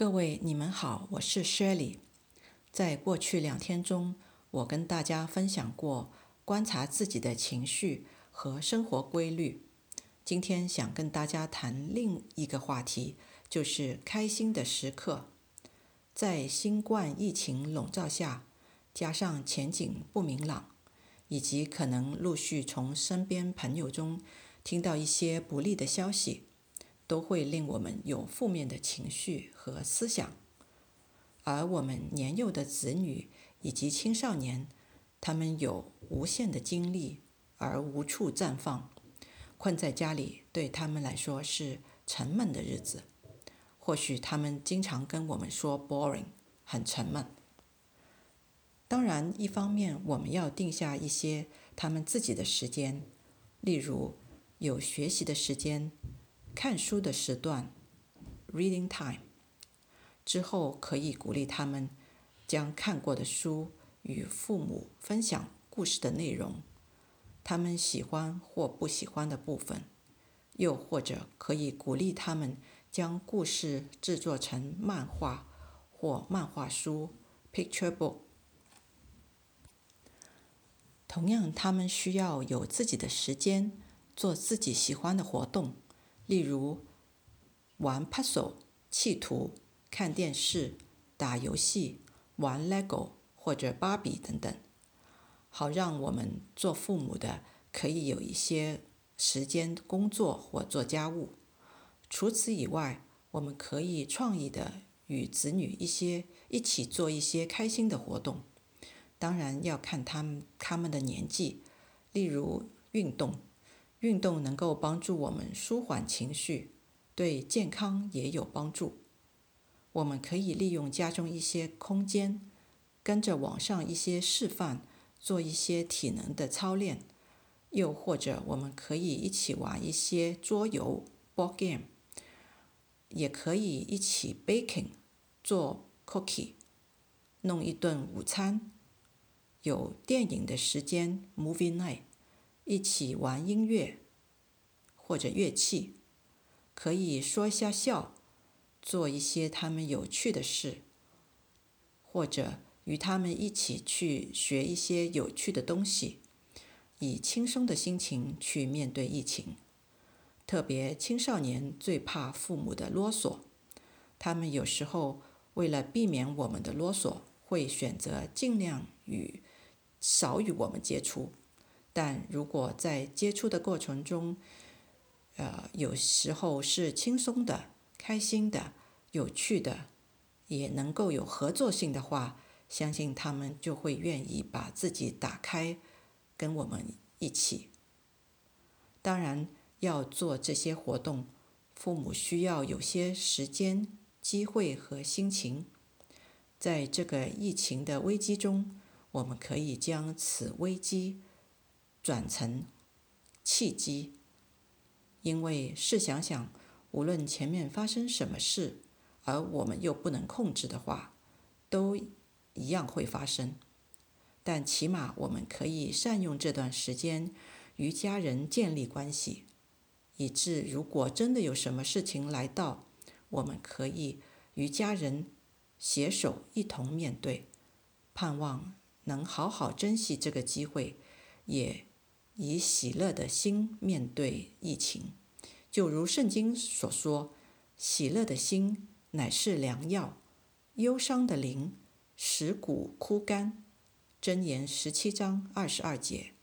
各位你们好，我是 Shirley。在过去2天中，我跟大家分享过观察自己的情绪和生活规律。今天想跟大家谈另一个话题，就是开心的时刻。在新冠疫情笼罩下，加上前景不明朗，以及可能陆续从身边朋友中听到一些不利的消息，都会令我们有负面的情绪和思想。而我们年幼的子女以及青少年，他们有无限的精力而无处绽放，困在家里对他们来说是沉闷的日子。或许他们经常跟我们说 boring， 很沉闷。当然，一方面我们要定下一些他们自己的时间，例如有学习的时间、看书的时段 reading time， 之后可以鼓励他们将看过的书与父母分享故事的内容，他们喜欢或不喜欢的部分，又或者可以鼓励他们将故事制作成漫画或漫画书 picture book。 同样，他们需要有自己的时间做自己喜欢的活动，例如玩 puzzle 砌图、看电视、打游戏、玩 Lego 或者芭比等等，好让我们做父母的可以有一些时间工作或做家务。除此以外，我们可以创意的与子女一起做一些开心的活动，当然要看他们的年纪。例如运动能够帮助我们舒缓情绪，对健康也有帮助。我们可以利用家中一些空间，跟着网上一些示范做一些体能的操练，又或者我们可以一起玩一些桌游 board game， 也可以一起 baking 做 cookie， 弄一顿午餐。有电影的时间 movie night， 一起玩音乐或者乐器，可以说一下笑，做一些他们有趣的事，或者与他们一起去学一些有趣的东西，以轻松的心情去面对疫情。特别青少年最怕父母的啰嗦，他们有时候为了避免我们的啰嗦，会选择尽量少与我们接触。但如果在接触的过程中，有时候是轻松的、开心的、有趣的，也能够有合作性的话，相信他们就会愿意把自己打开，跟我们一起。当然，要做这些活动，父母需要有些时间、机会和心情。在这个疫情的危机中，我们可以将此危机转成契机。因为试想想，无论前面发生什么事，而我们又不能控制的话，都一样会发生。但起码我们可以善用这段时间与家人建立关系，以致如果真的有什么事情来到，我们可以与家人携手一同面对。盼望能好好珍惜这个机会，也以喜乐的心面对疫情。就如圣经所说，喜乐的心乃是良药，忧伤的灵使骨枯干。箴言17章22节。